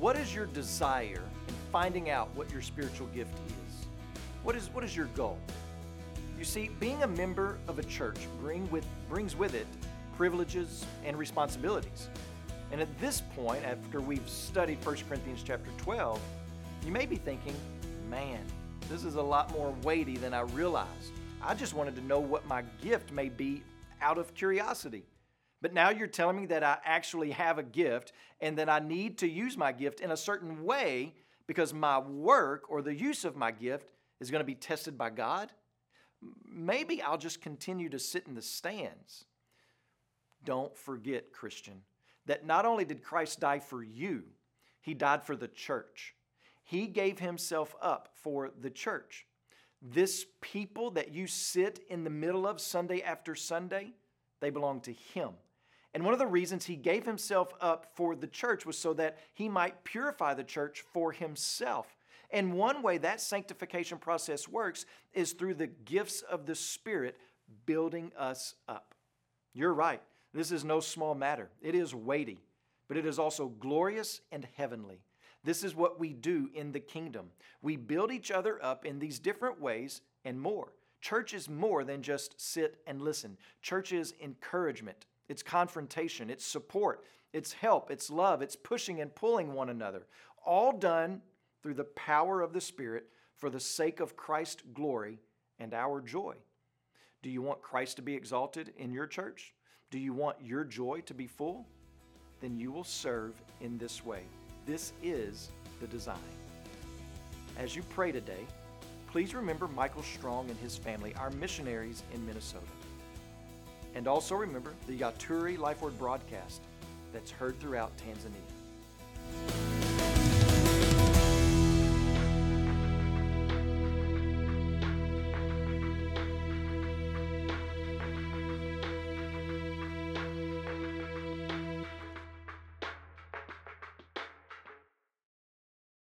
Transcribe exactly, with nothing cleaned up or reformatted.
What is your desire in finding out what your spiritual gift is? What is, what is your goal? You see, being a member of a church bring with, brings with it privileges and responsibilities. And at this point, after we've studied First Corinthians chapter twelve, you may be thinking, man, this is a lot more weighty than I realized. I just wanted to know what my gift may be out of curiosity. But now you're telling me that I actually have a gift and that I need to use my gift in a certain way because my work or the use of my gift is going to be tested by God? Maybe I'll just continue to sit in the stands. Don't forget, Christian, that not only did Christ die for you, He died for the church. He gave Himself up for the church. This people that you sit in the middle of Sunday after Sunday, they belong to Him. And one of the reasons He gave Himself up for the church was so that He might purify the church for Himself. And one way that sanctification process works is through the gifts of the Spirit building us up. You're right. This is no small matter. It is weighty, but it is also glorious and heavenly. This is what we do in the kingdom. We build each other up in these different ways and more. Church is more than just sit and listen. Church is encouragement. It's confrontation. It's support. It's help. It's love. It's pushing and pulling one another. All done through the power of the Spirit for the sake of Christ's glory and our joy. Do you want Christ to be exalted in your church? Do you want your joy to be full? Then you will serve in this way. This is the design. As you pray today, please remember Michael Strong and his family, our missionaries in Minnesota. And also remember the Yaturi Life Word broadcast that's heard throughout Tanzania.